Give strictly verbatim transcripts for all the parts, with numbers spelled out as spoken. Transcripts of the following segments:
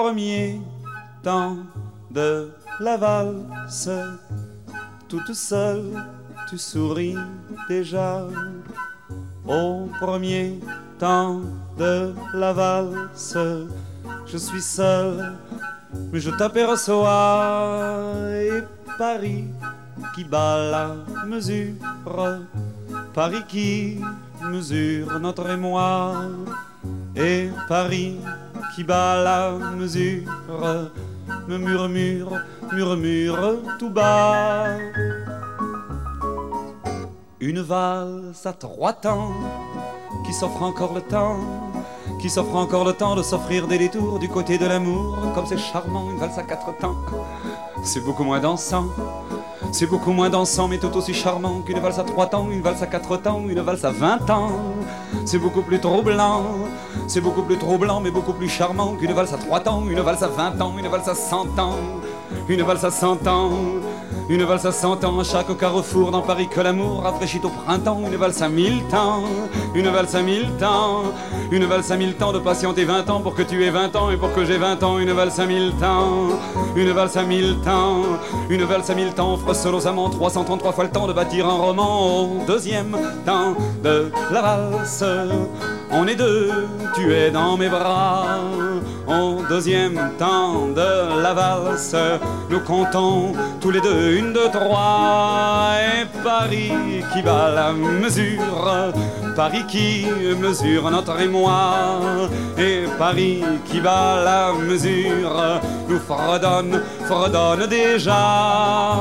premier temps de la valse, toute seule, tu souris déjà. Au premier temps de la valse, je suis seul, mais je t'aperçois. Et Paris qui bat la mesure, Paris qui mesure notre émoi. Et Paris qui bat la mesure me murmure, murmure tout bas. Une valse à trois temps qui s'offre encore le temps, qui s'offre encore le temps de s'offrir des détours du côté de l'amour. Comme c'est charmant, une valse à quatre temps, c'est beaucoup moins dansant. C'est beaucoup moins dansant mais tout aussi charmant qu'une valse à trois temps, une valse à quatre temps, une valse à vingt ans. C'est beaucoup plus troublant, c'est beaucoup plus troublant mais beaucoup plus charmant qu'une valse à trois temps, une valse à vingt ans, une valse à cent ans, une valse à cent ans. Une valse à cent ans à chaque carrefour dans Paris que l'amour rafraîchit au printemps. Une valse à mille temps, une valse à mille temps, une valse à mille temps de patienter vingt ans pour que tu aies vingt ans et pour que j'ai vingt ans. Une valse à mille temps, une valse à mille temps, une valse à mille temps offre seul aux amants trois cent trente-trois fois le temps de bâtir un roman. Au deuxième temps de la valse, on est deux, tu es dans mes bras. Au deuxième temps de la valse, nous comptons tous les deux une, deux, trois. Et Paris qui bat la mesure, Paris qui mesure notre émoi. Et Paris qui bat la mesure nous fredonne, fredonne déjà.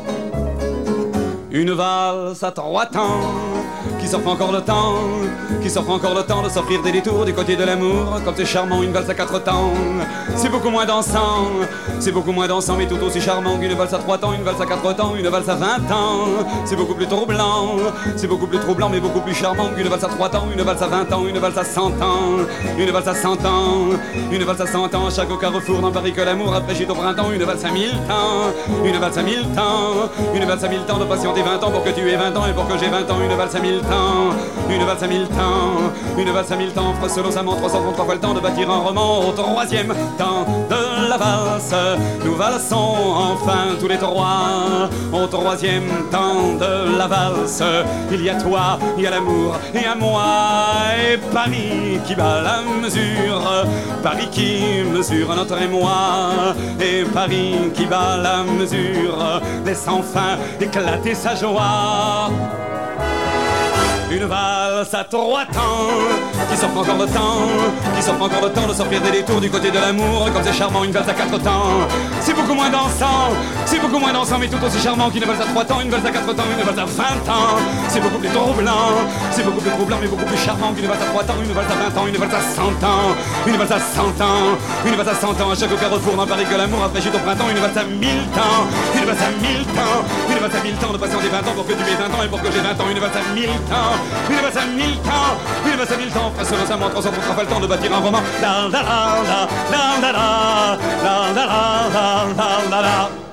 Une valse à trois temps qui s'offre encore le temps, qui s'offre encore le temps de s'offrir des détours du côté de l'amour. Comme c'est charmant, une valse à quatre temps, c'est beaucoup moins dansant, c'est beaucoup moins dansant mais tout aussi charmant qu'une valse à trois temps, une valse à quatre temps, une valse à vingt ans. C'est beaucoup plus troublant, c'est beaucoup plus troublant mais beaucoup plus charmant qu'une valse à trois temps, une valse à vingt ans, une valse à cent ans, une valse à cent ans, une valse à cent ans à chaque carrefour dans Paris que l'amour rafraîchit au printemps. Une valse à mille temps, une valse à mille temps, une valse à mille temps de patienter vingt ans pour que tu aies vingt ans et pour que j'ai vingt ans. Une valse à mille temps, une valse à mille temps, une valse à mille temps offre seul aux amants trois cent trente-trois fois le temps de bâtir un roman. Au troisième temps de la valse, nous valsons enfin tous les trois. Au troisième temps de la valse, il y a toi, il y a l'amour et à moi. Et Paris qui bat la mesure, Paris qui mesure notre émoi. Et Paris qui bat la mesure laisse enfin éclater sa joie. Une valse à trois temps qui s'offre encore le temps, qui s'offre encore le temps de s'offrir des détours du côté de l'amour. Comme c'est charmant, une valse à quatre temps, c'est beaucoup moins dansant, c'est beaucoup moins dansant mais tout aussi charmant qu'une valse à trois temps, une valse à quatre temps, une valse à vingt ans. C'est beaucoup plus troublant, c'est beaucoup plus troublant mais beaucoup plus charmant qu'une valse à trois temps, une valse à vingt ans, une valse à cent ans, une valse à cent ans, une valse à cent ans à chaque carrefour dans Paris que l'amour rafraîchit au printemps. Une valse à mille temps, une valse à mille temps, une valse à mille temps de patienter vingt ans pour que tu aies vingt ans et pour que j'ai vingt ans. Une valse à mille temps, une valse à mille temps, une valse à mille temps, face aux amants, trois cent trente-trois fois le temps de bâtir un roman. La la la la la la la la la la la la la la.